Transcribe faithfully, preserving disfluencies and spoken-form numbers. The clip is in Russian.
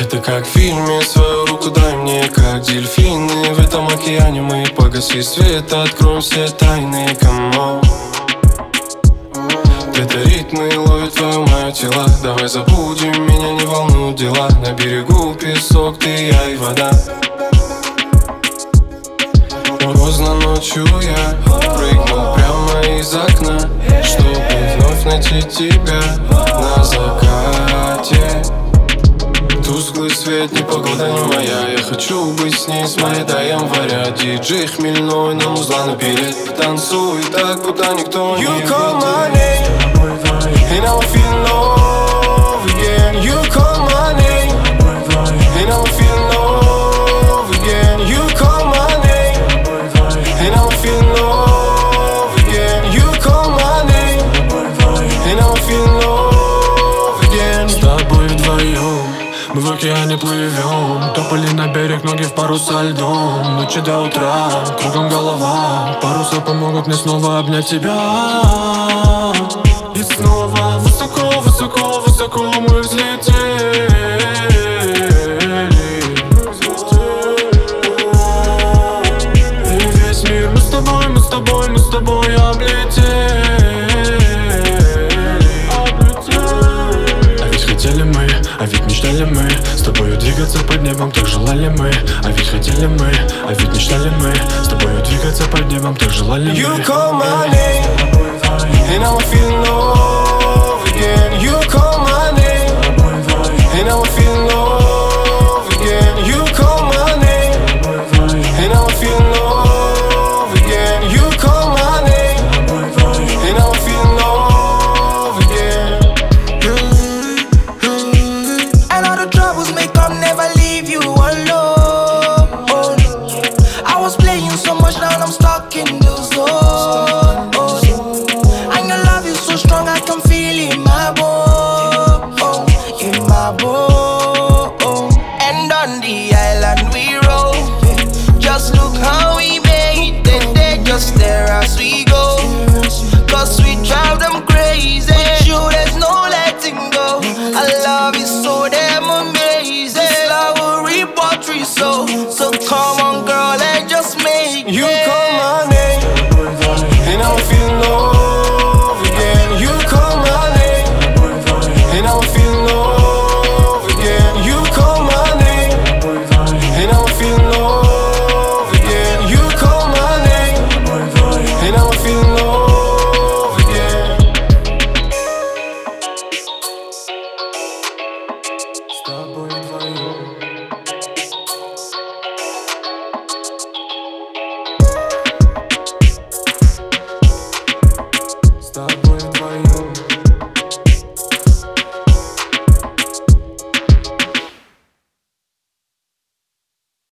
Это как в фильме, свою руку дай мне, как дельфины. В этом океане мы погаси свет, откроем все тайны, камон. Где-то ритмы ловит твое мое тело. Давай забудем, меня не волнуют дела. На берегу песок, ты, я и вода. Поздно ночью я прыгнул прямо из окна, чтобы вновь найти тебя на закате. Тусклый свет, ни погода, не моя. Я хочу быть с ней, с мая до января. Диджей хмельной, нам музла наперед. Танцуй так, будто никто не видит. You call my name, and I'm feeling love again. You call my name, and I'm feeling love again. You call my name, and I'm feeling love again. You call my name, and I'm feeling love again. С тобой вдвоем мы в океане плывем. Топали на берег, ноги в парус со льдом. Ночи до утра, кругом голова. Паруса помогут мне снова обнять тебя. И снова высоко, высоко, высоко мы взлетели. И весь мир мы с тобой, мы с тобой, мы с тобой облетели. А ведь хотели мы, а ведь мечтали мы с тобою двигаться под небом, так желали мы. А ведь хотели мы, а ведь мечтали мы с тобою двигаться под небом, так желали мы. You call my name.